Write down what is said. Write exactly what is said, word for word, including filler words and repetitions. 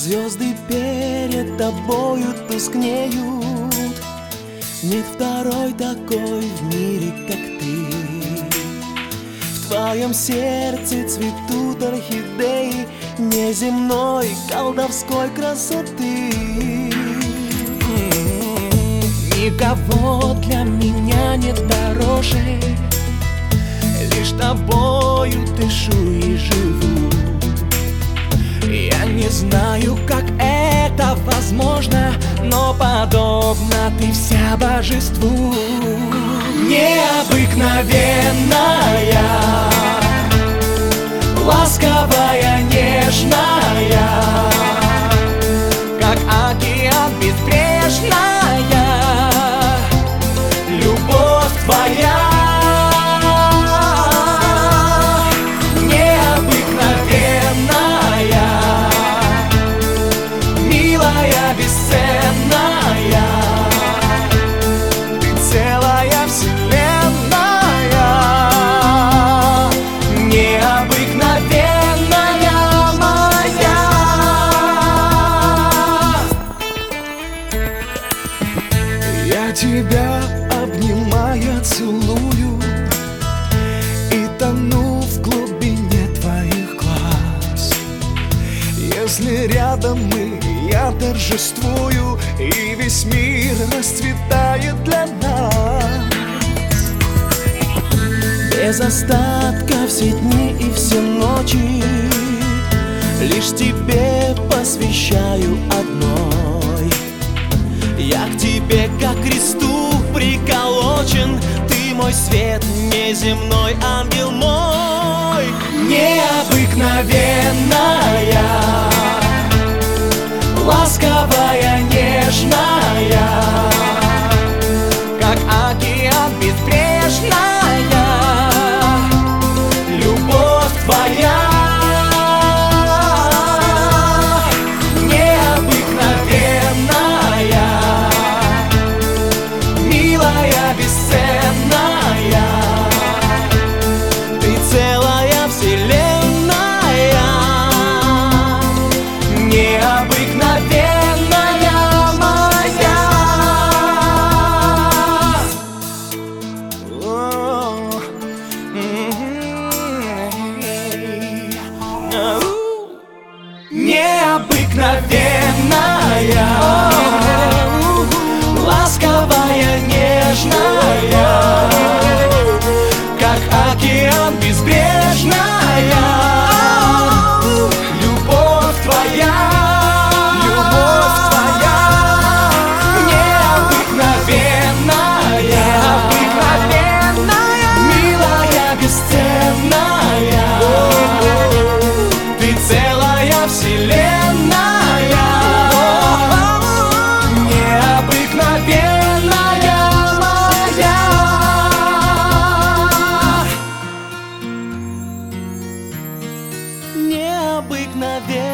Звезды перед тобою тускнеют. Нет второй такой в мире, как ты. В твоем сердце цветут орхидеи неземной колдовской красоты. Никого для меня нет дороже, лишь тобою дышу и живу. Я не знаю, как это возможно, но подобна ты вся божеству. Необыкновенная, ласковая, нежная, как океан безбрежная, любовь твоя. Тебя обнимая целую и тону в глубине твоих глаз. Если рядом мы, я торжествую, и весь мир расцветает для нас. Без остатка все дни и все ночи лишь тебе посвящаю одной. Я к тебе, как к кресту приколочен, ты мой свет, неземной ангел мой. Необыкновенная, ласковая, нежная, как океан безбрежная, любовь твоя. Необыкновенная, ласковая, нежная, как океан безбрежная, любовь твоя, любовь твоя. Необыкновенная, необыкновенная, милая, бесценная, ты целая вселенная. Необыкновенная.